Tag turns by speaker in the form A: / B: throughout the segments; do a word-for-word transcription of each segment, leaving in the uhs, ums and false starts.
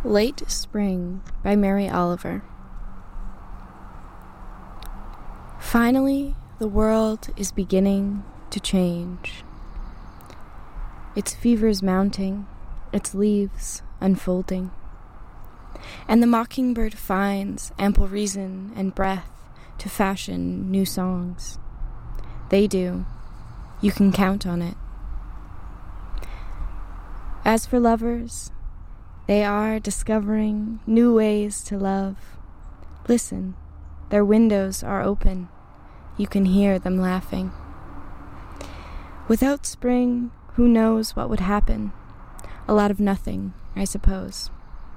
A: Late Spring by Mary Oliver. Finally, the world is beginning to change. Its fevers mounting, its leaves unfolding. And the mockingbird finds ample reason and breath to fashion new songs. They do. You can count on it. As for lovers, they are discovering new ways to love. Listen, their windows are open. You can hear them laughing. Without spring, who knows what would happen? A lot of nothing, I suppose.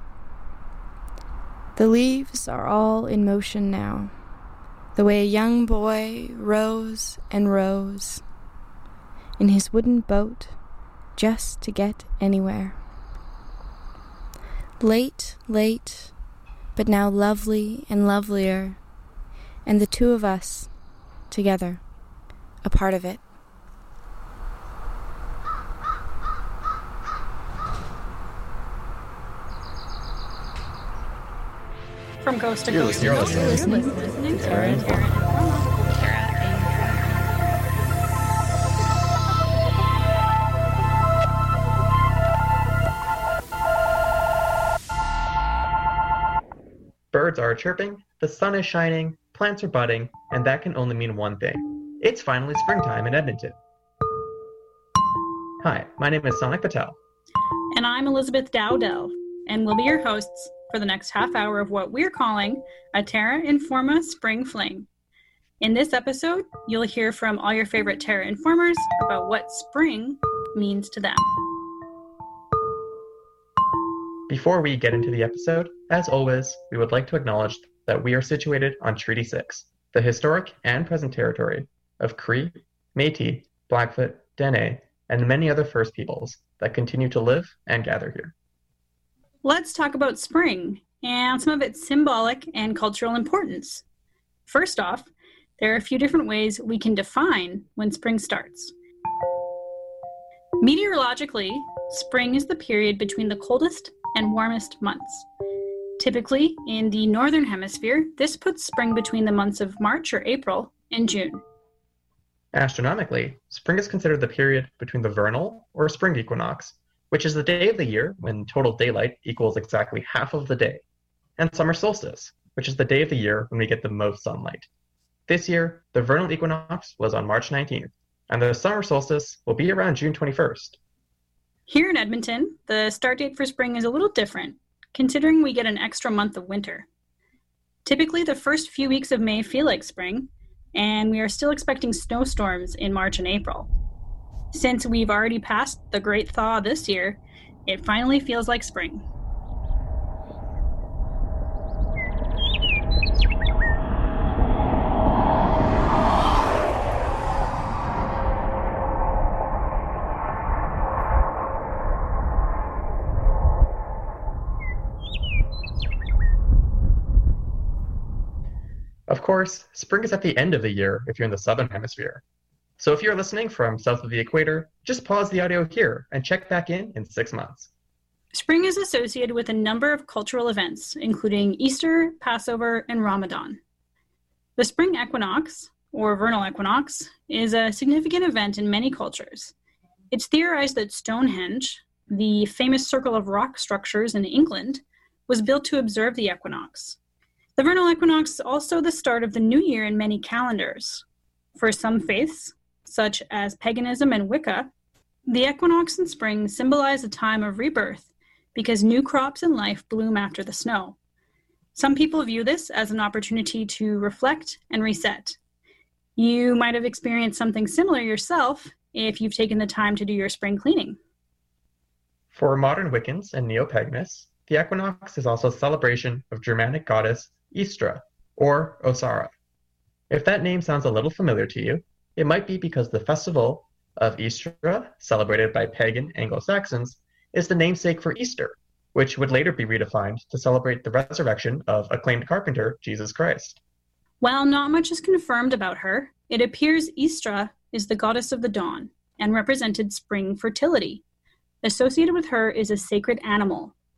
A: The leaves are all in motion now, the way a young boy rows and rows in his wooden boat just to get anywhere. Late, late, but now lovely and lovelier, and the two of us together, a part of it.
B: From coast to
C: You're
B: coast.
C: listening.
B: You're listening.
C: listening.
B: You're listening.
C: Tara and
B: Tara and Tara
C: Birds are chirping, the sun is shining, plants are budding, and that can only mean one thing. It's finally springtime in Edmonton. Hi, my name is Sonic Patel.
B: And I'm Elizabeth Dowdell, and we'll be your hosts for the next half hour of what we're calling a Terra Informa Spring Fling. In this episode, you'll hear from all your favorite Terra Informers about what spring means to them.
C: Before we get into the episode, as always, we would like to acknowledge that we are situated on Treaty six, the historic and present territory of Cree, Métis, Blackfoot, Dene, and many other First Peoples that continue to live and gather here.
B: Let's talk about spring and some of its symbolic and cultural importance. First off, there are a few different ways we can define when spring starts. Meteorologically, spring is the period between the coldest and warmest months. Typically, in the northern hemisphere, this puts spring between the months of March or April and June.
C: Astronomically, spring is considered the period between the vernal or spring equinox, which is the day of the year when total daylight equals exactly half of the day, and summer solstice, which is the day of the year when we get the most sunlight. This year, the vernal equinox was on March nineteenth, and the summer solstice will be around June twenty-first.
B: Here in Edmonton, the start date for spring is a little different, considering we get an extra month of winter. Typically, the first few weeks of May feel like spring, and we are still expecting snowstorms in March and April. Since we've already passed the great thaw this year, it finally feels like spring.
C: Of course, spring is at the end of the year if you're in the southern hemisphere. So if you're listening from south of the equator, just pause the audio here and check back in in six months.
B: Spring is associated with a number of cultural events, including Easter, Passover, and Ramadan. The spring equinox, or vernal equinox, is a significant event in many cultures. It's theorized that Stonehenge, the famous circle of rock structures in England, was built to observe the equinox. The vernal equinox is also the start of the new year in many calendars. For some faiths, such as paganism and Wicca, the equinox in spring symbolize a time of rebirth because new crops in life bloom after the snow. Some people view this as an opportunity to reflect and reset. You might have experienced something similar yourself if you've taken the time to do your spring cleaning.
C: For modern Wiccans and neo-paganists, the equinox is also a celebration of Germanic goddess Istra, or Osara. If that name sounds a little familiar to you, it might be because the festival of Istra, celebrated by pagan Anglo-Saxons, is the namesake for Easter, which would later be redefined to celebrate the resurrection of acclaimed carpenter Jesus Christ.
B: While not much is confirmed about her, it appears Istra is the goddess of the dawn and represented spring fertility. Associated with her is a sacred animal,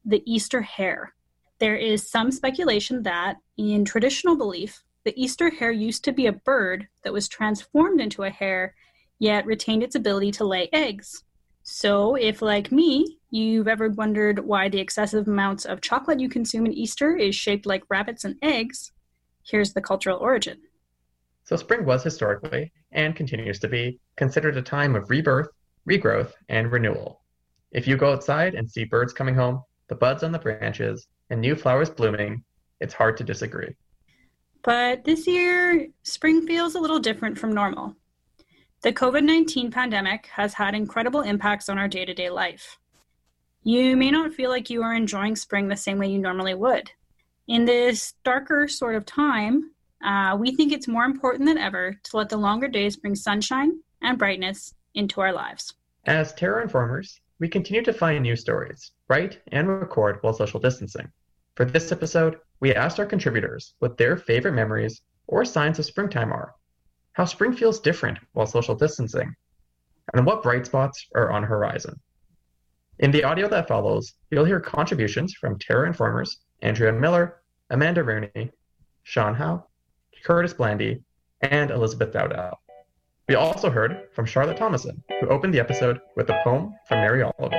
B: the Easter hare. There is some speculation that, in traditional belief, the Easter hare used to be a bird that was transformed into a hare, yet retained its ability to lay eggs. So if, like me, you've ever wondered why the excessive amounts of chocolate you consume in Easter is shaped like rabbits and eggs, here's the cultural origin.
C: So spring was historically, and continues to be, considered a time of rebirth, regrowth, and renewal. If you go outside and see birds coming home, the buds on the branches, and new flowers blooming, it's hard to disagree.
B: But this year, spring feels a little different from normal. The covid nineteen pandemic has had incredible impacts on our day-to-day life. You may not feel like you are enjoying spring the same way you normally would. In this darker sort of time, uh, we think it's more important than ever to let the longer days bring sunshine and brightness into our lives.
C: As Terra Informers, we continue to find news stories, write and record while social distancing. For this episode, we asked our contributors what their favorite memories or signs of springtime are, how spring feels different while social distancing, and what bright spots are on the horizon. In the audio that follows, you'll hear contributions from Terra Informers, Andrea Miller, Amanda Rooney, Sean Howe, Curtis Blandy, and Elizabeth Dowdell. We also heard from Charlotte Thomason, who opened the episode with a poem from Mary Oliver.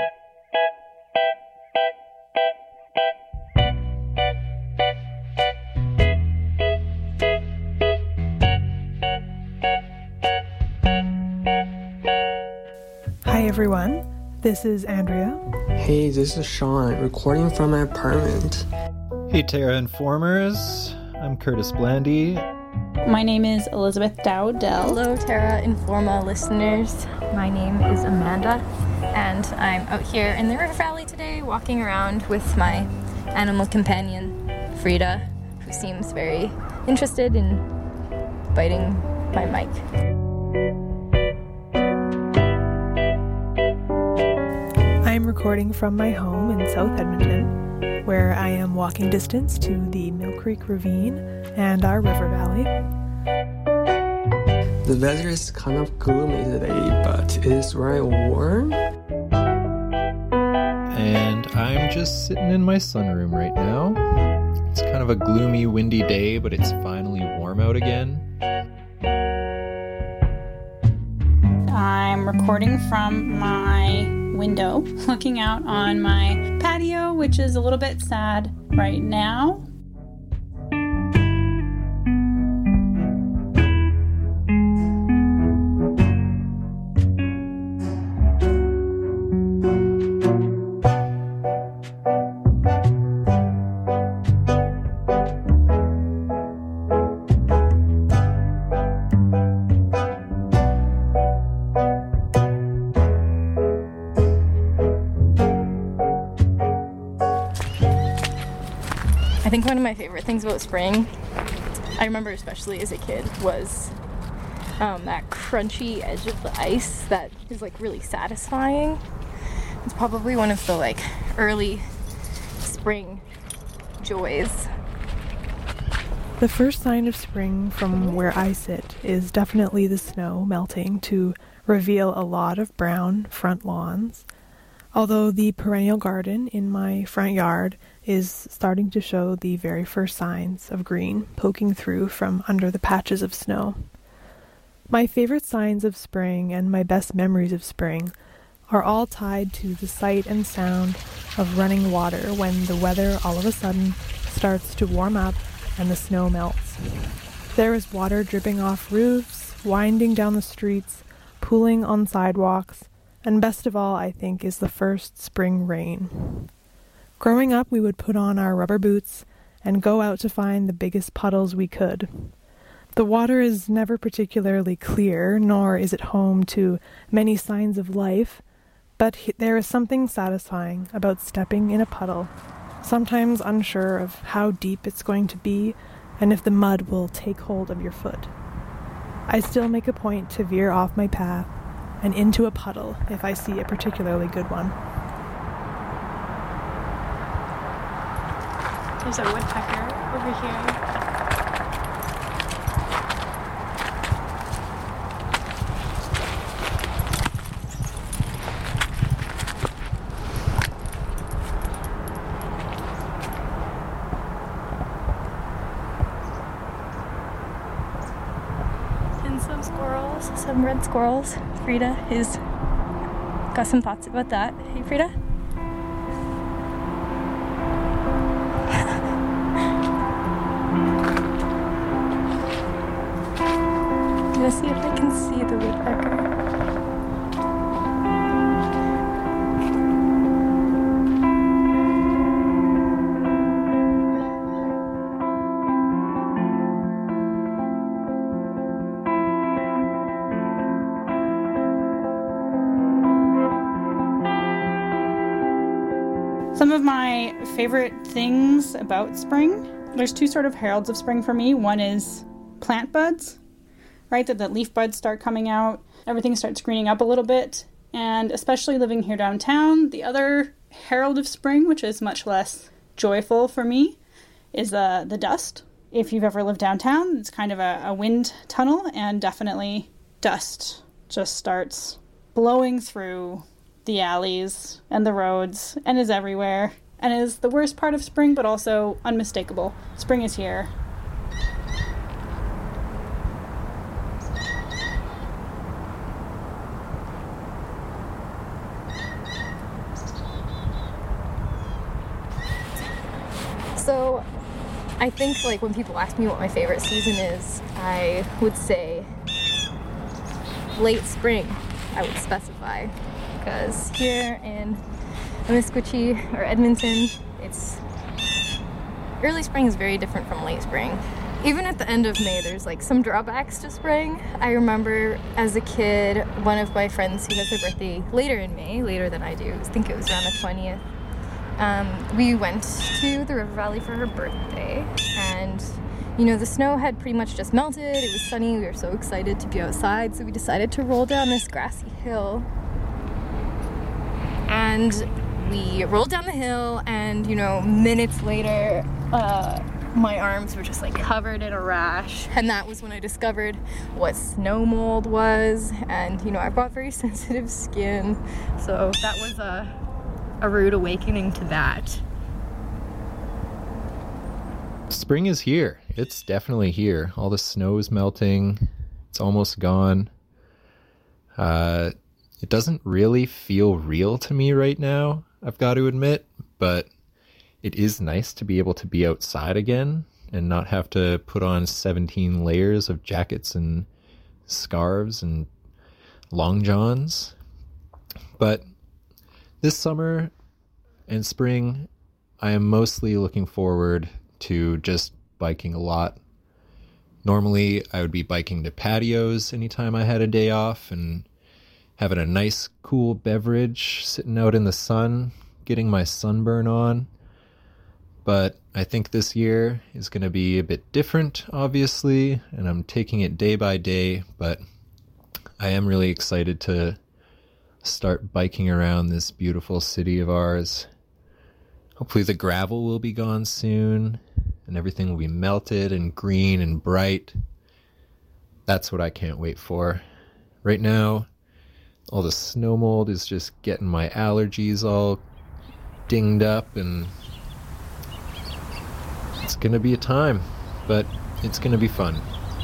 D: Hi everyone, this is Andrea.
E: Hey, this is Sean, recording from my apartment.
F: Hey Terra Informers, I'm Curtis Blandy.
B: My name is Elizabeth Dowdell.
G: Hello Terra Informa listeners, my name is Amanda, and I'm out here in the River Valley today walking around with my animal companion, Frida, who seems very interested in biting my mic.
D: I'm recording from my home in South Edmonton, where I am walking distance to the Mill Creek Ravine and our river valley.
E: The weather is kind of gloomy today, but it is very warm.
F: And I'm just sitting in my sunroom right now. It's kind of a gloomy, windy day, but it's finally warm out again.
B: I'm recording from my window, looking out on my patio, which is a little bit sad right now.
G: I think one of my favorite things about spring, I remember especially as a kid, was um, that crunchy edge of the ice that is like really satisfying. It's probably one of the like early spring joys.
D: The first sign of spring from where I sit is definitely the snow melting to reveal a lot of brown front lawns, although the perennial garden in my front yard is starting to show the very first signs of green poking through from under the patches of snow. My favorite signs of spring and my best memories of spring are all tied to the sight and sound of running water when the weather all of a sudden starts to warm up and the snow melts. There is water dripping off roofs, winding down the streets, pooling on sidewalks, and best of all, I think, is the first spring rain. Growing up, we would put on our rubber boots and go out to find the biggest puddles we could. The water is never particularly clear, nor is it home to many signs of life, but there is something satisfying about stepping in a puddle, sometimes unsure of how deep it's going to be and if the mud will take hold of your foot. I still make a point to veer off my path and into a puddle if I see a particularly good one.
B: There's a woodpecker over here.
G: some red squirrels. Frida is got some thoughts about that. Hey, Frida? I'm gonna see if I can see the woodpecker.
B: Some of my favorite things about spring, there's two sort of heralds of spring for me. One is plant buds, right? That the leaf buds start coming out, everything starts greening up a little bit. And especially living here downtown, the other herald of spring, which is much less joyful for me, is uh, the dust. If you've ever lived downtown, it's kind of a, a wind tunnel, and definitely dust just starts blowing through the alleys and the roads and is everywhere and is the worst part of spring, but also unmistakable. Spring is here.
G: So I think like when people ask me what my favorite season is, I would say late spring, I would specify. Because here in Amisquichy or Edmonton, it's early spring is very different from late spring. Even at the end of May, there's like some drawbacks to spring. I remember as a kid, one of my friends who has their birthday later in May, later than I do, I think it was around the twentieth, um, we went to the River Valley for her birthday, and you know, the snow had pretty much just melted, it was sunny, we were so excited to be outside, so we decided to roll down this grassy hill. And we rolled down the hill, and you know, minutes later, uh, my arms were just like covered in a rash. And that was when I discovered what snow mold was. And you know, I've got very sensitive skin, so that was a, a rude awakening to that.
F: Spring is here. It's definitely here. All the snow is melting. It's almost gone. Uh... It doesn't really feel real to me right now, I've got to admit, but it is nice to be able to be outside again and not have to put on seventeen layers of jackets and scarves and long johns. But this summer and spring, I am mostly looking forward to just biking a lot. Normally, I would be biking to patios anytime I had a day off and having a nice cool beverage, sitting out in the sun, getting my sunburn on. But I think this year is going to be a bit different, obviously, and I'm taking it day by day, but I am really excited to start biking around this beautiful city of ours. Hopefully the gravel will be gone soon, and everything will be melted and green and bright. That's what I can't wait for. Right now, all the snow mold is just getting my allergies all dinged up, and it's gonna be a time, but it's gonna be fun.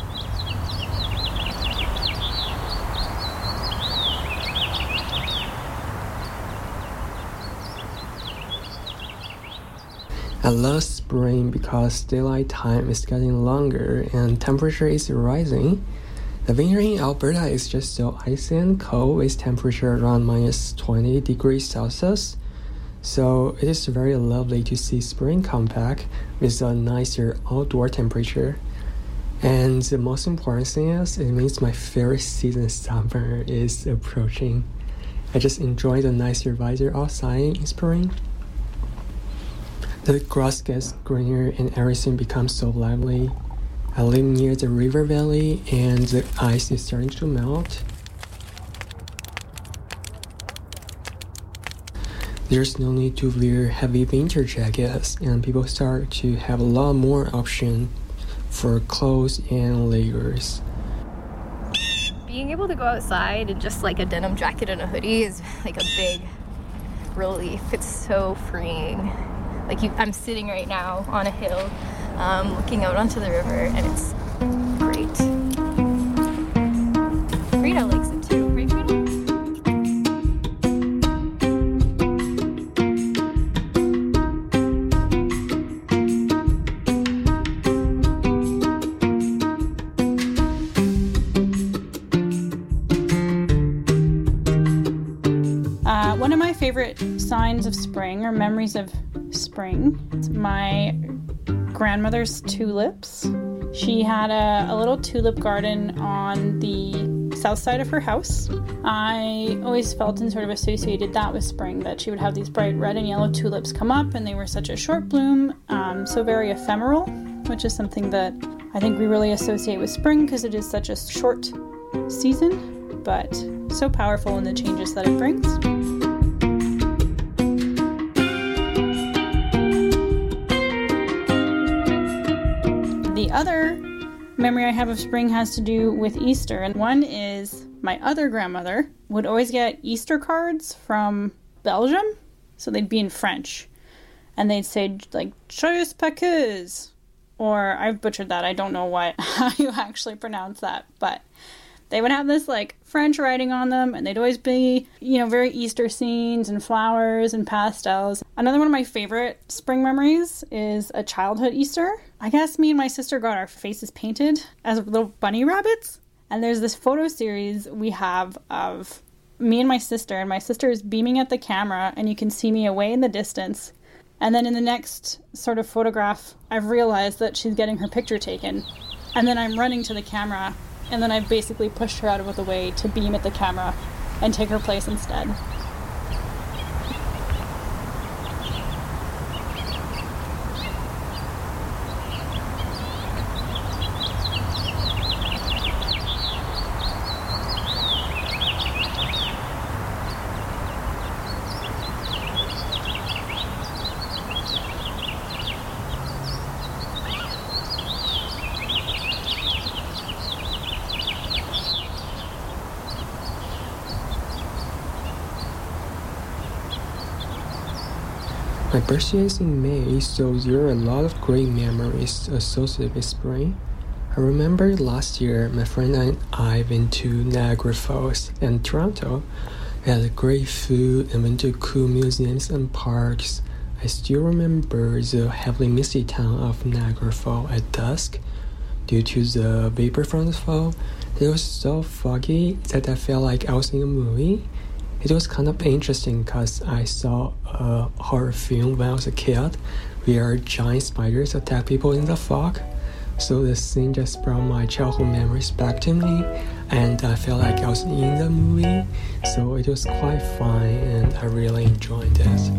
E: I love spring because daylight time is getting longer and temperature is rising. The winter in Alberta is just so icy and cold with temperature around minus twenty degrees Celsius. So it is very lovely to see spring come back with a nicer outdoor temperature. And the most important thing is, it means my favorite season, summer, is approaching. I just enjoy the nicer weather outside in spring. The grass gets greener and everything becomes so lively. I live near the river valley and the ice is starting to melt. There's no need to wear heavy winter jackets, and people start to have a lot more options for clothes and layers.
G: Being able to go outside in just like a denim jacket and a hoodie is like a big relief. It's so freeing. Like you, I'm sitting right now on a hill, um, looking out onto the river, and it's great. Frida likes it too, right, Frida?
B: Uh, one of my favorite signs of spring or memories of spring is my grandmother's tulips. She had a, a little tulip garden on the south side of her house. I always felt and sort of associated that with spring, that she would have these bright red and yellow tulips come up, and they were such a short bloom, um, so very ephemeral, which is something that I think we really associate with spring because it is such a short season, but so powerful in the changes that it brings. The other memory I have of spring has to do with Easter, and one is my other grandmother would always get Easter cards from Belgium, so they'd be in French, and they'd say like Joyeux Pâques, or I've butchered that, I don't know what how you actually pronounce that, but they would have this like French writing on them, and they'd always be, you know, very Easter scenes and flowers and pastels. Another one of my favorite spring memories is a childhood Easter. I guess me and my sister got our faces painted as little bunny rabbits. And there's this photo series we have of me and my sister, and my sister is beaming at the camera, and you can see me away in the distance. And then in the next sort of photograph, I've realized that she's getting her picture taken. And then I'm running to the camera, and then I've basically pushed her out of the way to beam at the camera and take her place instead.
E: My birthday is in May, so there are a lot of great memories associated with spring. I remember last year, my friend and I went to Niagara Falls and Toronto. We had great food and went to cool museums and parks. I still remember the heavily misty town of Niagara Falls at dusk due to the vapor from the fall. It was so foggy that I felt like I was in a movie. It was kind of interesting because I saw a horror film when I was a kid where giant spiders attack people in the fog. So the scene just brought my childhood memories back to me, and I felt like I was in the movie. So it was quite fun, and I really enjoyed it.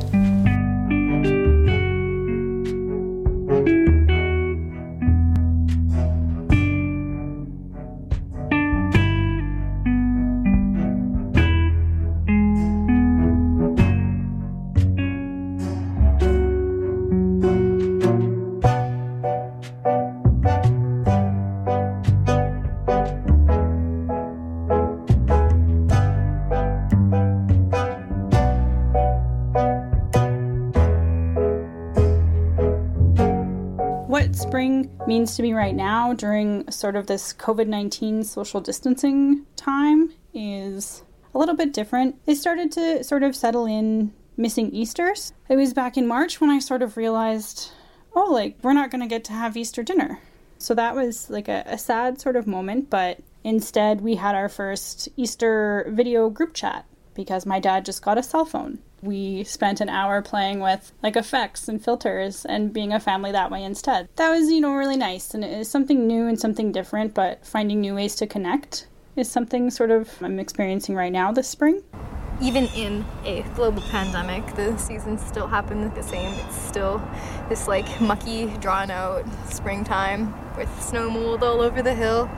B: What spring means to me right now during sort of this covid nineteen social distancing time is a little bit different. It started to sort of settle in missing Easters. It was back in March when I sort of realized, oh, like, we're not going to get to have Easter dinner. So that was like a, a sad sort of moment, but instead we had our first Easter video group chat because my dad just got a cell phone. We spent an hour playing with like effects and filters and being a family that way instead. That was, you know, really nice, and it is something new and something different, but finding new ways to connect is something sort of I'm experiencing right now this spring.
G: Even in a global pandemic, the seasons still happen the same. It's still this like mucky, drawn out springtime with snow mold all over the hill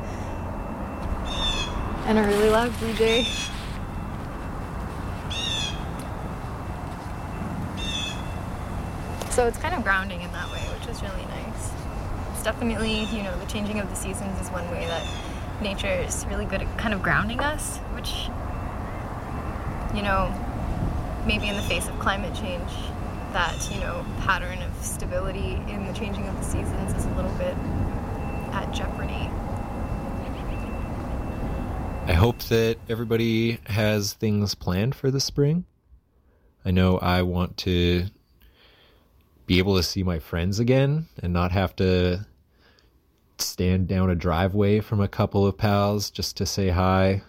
G: and a really loud blue jay. So it's kind of grounding in that way, which is really nice. It's definitely, you know, the changing of the seasons is one way that nature is really good at kind of grounding us, which, you know, maybe in the face of climate change, that, you know, pattern of stability in the changing of the seasons is a little bit at jeopardy.
F: I hope that everybody has things planned for the spring. I know I want to be able to see my friends again and not have to stand down a driveway from a couple of pals just to say hi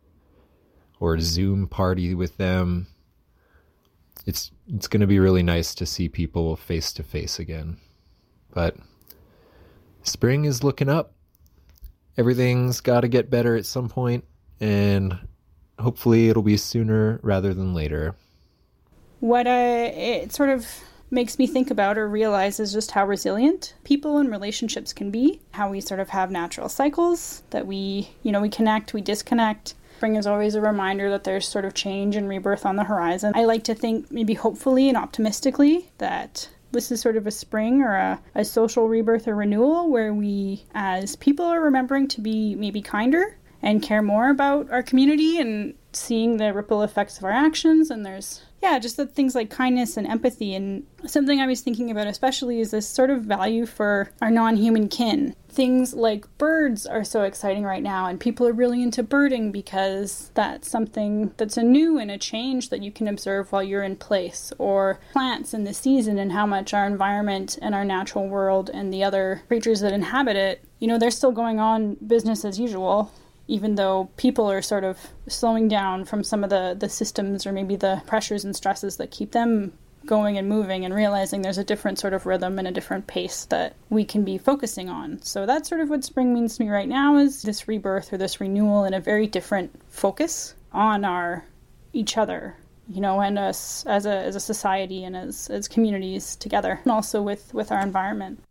F: or Zoom party with them. It's it's going to be really nice to see people face to face again. But spring is looking up. Everything's got to get better at some point, and hopefully it'll be sooner rather than later.
B: What uh, it sort of makes me think about or realize is just how resilient people and relationships can be, how we sort of have natural cycles that we, you know, we connect, we disconnect. Spring is always a reminder that there's sort of change and rebirth on the horizon. I like to think, maybe hopefully and optimistically, that this is sort of a spring or a, a social rebirth or renewal where we as people are remembering to be maybe kinder and care more about our community and seeing the ripple effects of our actions. And there's, yeah, just the things like kindness and empathy. And something I was thinking about especially is this sort of value for our non-human kin. Things like birds are so exciting right now, and people are really into birding because that's something that's a new and a change that you can observe while you're in place. Or plants in the season and how much our environment and our natural world and the other creatures that inhabit it, you know, they're still going on business as usual, even though people are sort of slowing down from some of the, the systems or maybe the pressures and stresses that keep them going and moving, and realizing there's a different sort of rhythm and a different pace that we can be focusing on. So that's sort of what spring means to me right now, is this rebirth or this renewal and a very different focus on our each other, you know, and us as a as a society and as, as communities together, and also with, with our environment.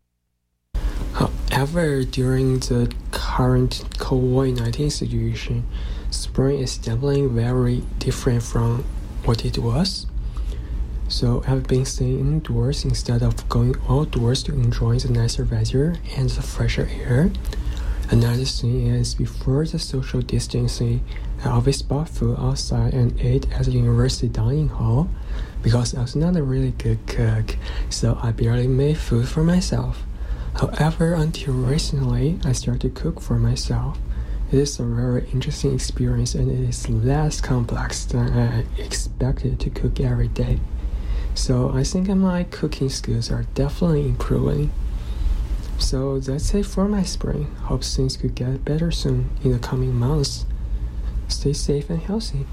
E: However, during the current COVID nineteen situation, spring is definitely very different from what it was. So I've been staying indoors instead of going outdoors to enjoy the nicer weather and the fresher air. Another thing is, before the social distancing, I always bought food outside and ate at the university dining hall because I was not a really good cook, so I barely made food for myself. However, until recently, I started to cook for myself. It is a very interesting experience, and it is less complex than I expected to cook every day. So I think my cooking skills are definitely improving. So that's it for my spring. Hope things could get better soon in the coming months. Stay safe and healthy.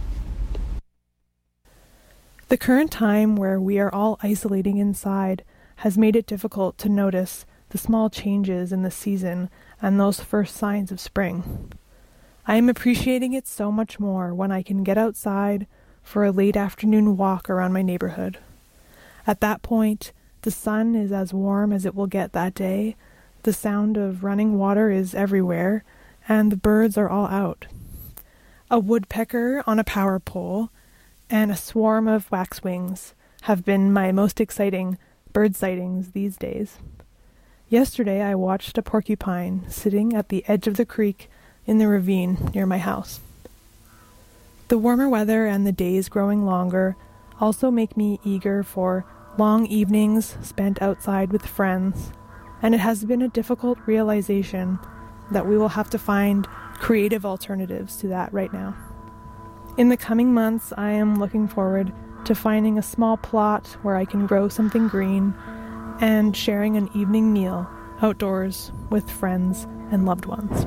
D: The current time where we are all isolating inside has made it difficult to notice the small changes in the season and those first signs of spring. I am appreciating it so much more when I can get outside for a late afternoon walk around my neighborhood. At that point, the sun is as warm as it will get that day, the sound of running water is everywhere, and the birds are all out. A woodpecker on a power pole and a swarm of waxwings have been my most exciting bird sightings these days. Yesterday I watched a porcupine sitting at the edge of the creek in the ravine near my house. The warmer weather and the days growing longer also make me eager for long evenings spent outside with friends, and it has been a difficult realization that we will have to find creative alternatives to that right now. In the coming months, I am looking forward to finding a small plot where I can grow something green and sharing an evening meal outdoors with friends and loved ones.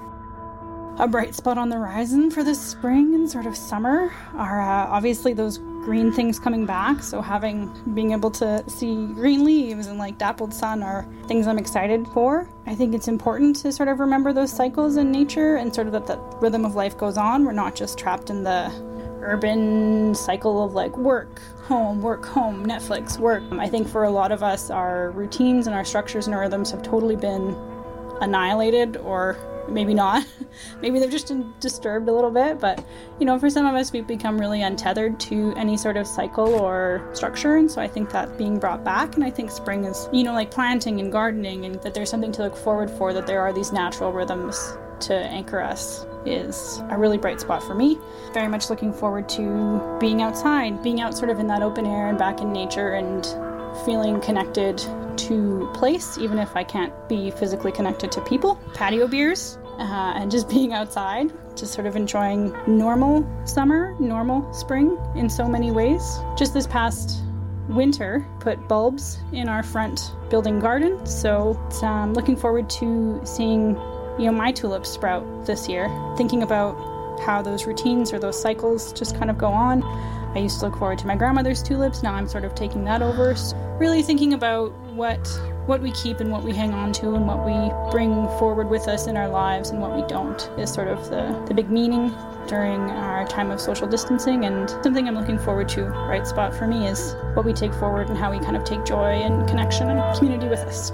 B: A bright spot on the horizon for this spring and sort of summer are uh, obviously those green things coming back. So having, being able to see green leaves and like dappled sun are things I'm excited for. I think it's important to sort of remember those cycles in nature and sort of that the rhythm of life goes on. We're not just trapped in the urban cycle of like work, home, work, home, Netflix, work. I think for a lot of us, our routines and our structures and our rhythms have totally been annihilated, or maybe not. Maybe they're just disturbed a little bit, but you know, for some of us, we've become really untethered to any sort of cycle or structure, and so I think that being brought back, and I think spring is, you know, like planting and gardening, and that there's something to look forward for, that there are these natural rhythms to anchor us, is a really bright spot for me. Very much looking forward to being outside, being out sort of in that open air and back in nature and feeling connected to place, even if I can't be physically connected to people. Patio beers uh, and just being outside, just sort of enjoying normal summer, normal spring in so many ways. Just this past winter, put bulbs in our front building garden, so um, looking forward to seeing, you know, my tulips sprout this year. Thinking about how those routines or those cycles just kind of go on. I used to look forward to my grandmother's tulips. Now I'm sort of taking that over. So really thinking about what what we keep and what we hang on to and what we bring forward with us in our lives and what we don't is sort of the, the big meaning during our time of social distancing, and something I'm looking forward to. Right spot for me is what we take forward and how we kind of take joy and connection and community with us.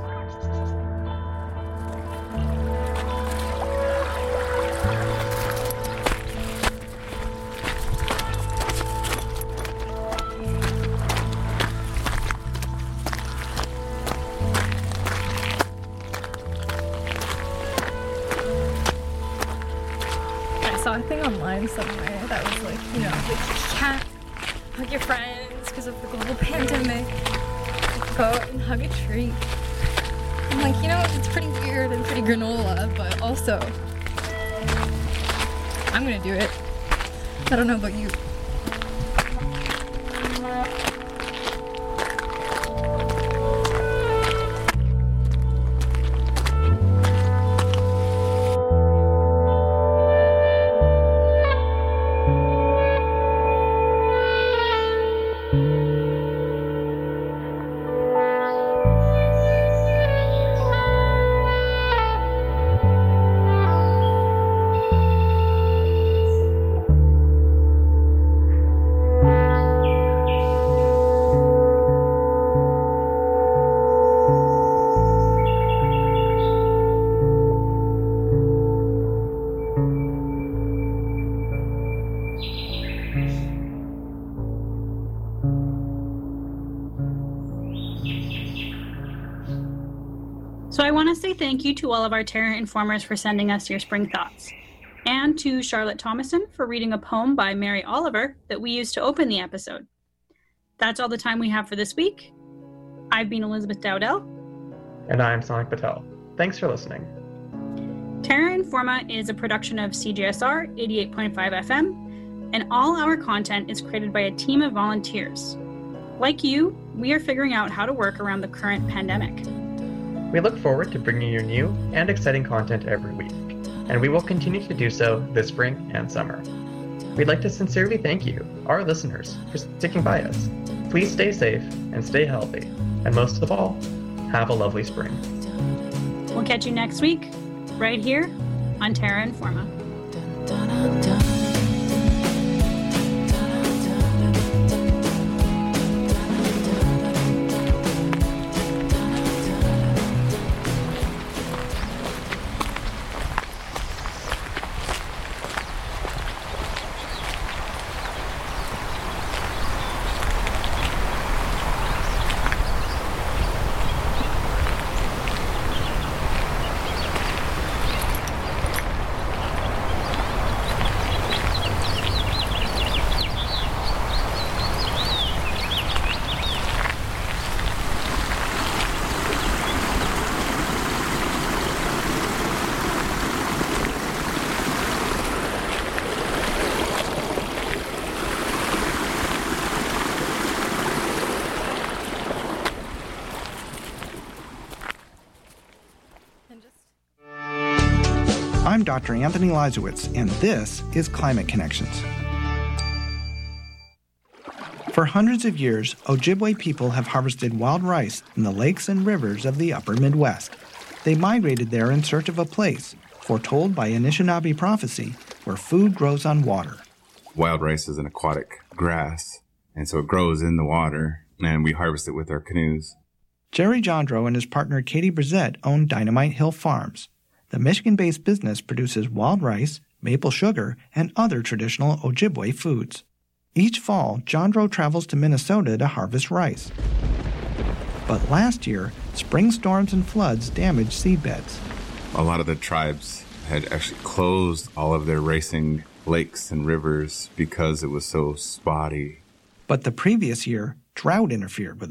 G: I saw a thing online somewhere that was like, you know, like you can't hug your friends because of the global pandemic. Go out and hug a tree. I'm like, you know, it's pretty weird and pretty granola, but also, I'm gonna do it. I don't know about you.
B: So I want to say thank you to all of our Terra Informers for sending us your spring thoughts, and to Charlotte Thomason for reading a poem by Mary Oliver that we used to open the episode. That's all the time we have for this week. I've been Elizabeth Dowdell.
C: And I'm Sonic Patel. Thanks for listening.
B: Terra Informa is a production of C J S R eighty-eight point five F M, and all our content is created by a team of volunteers. Like you, we are figuring out how to work around the current pandemic.
C: We look forward to bringing you new and exciting content every week, and we will continue to do so this spring and summer. We'd like to sincerely thank you, our listeners, for sticking by us. Please stay safe and stay healthy, and most of all, have a lovely spring.
B: We'll catch you next week, right here on Terra Informa.
H: I'm Doctor Anthony Lizowitz, and this is Climate Connections. For hundreds of years, Ojibwe people have harvested wild rice in the lakes and rivers of the upper Midwest. They migrated there in search of a place, foretold by Anishinaabe prophecy, where food grows on water.
I: Wild rice is an aquatic grass, and so it grows in the water, and we harvest it with our canoes.
H: Jerry Jondro and his partner Katie Brissett own Dynamite Hill Farms. The Michigan-based business produces wild rice, maple sugar, and other traditional Ojibwe foods. Each fall, Jondro travels to Minnesota to harvest rice. But last year, spring storms and floods damaged seedbeds.
I: A lot of the tribes had actually closed all of their racing lakes and rivers because it was so spotty.
H: But the previous year, drought interfered with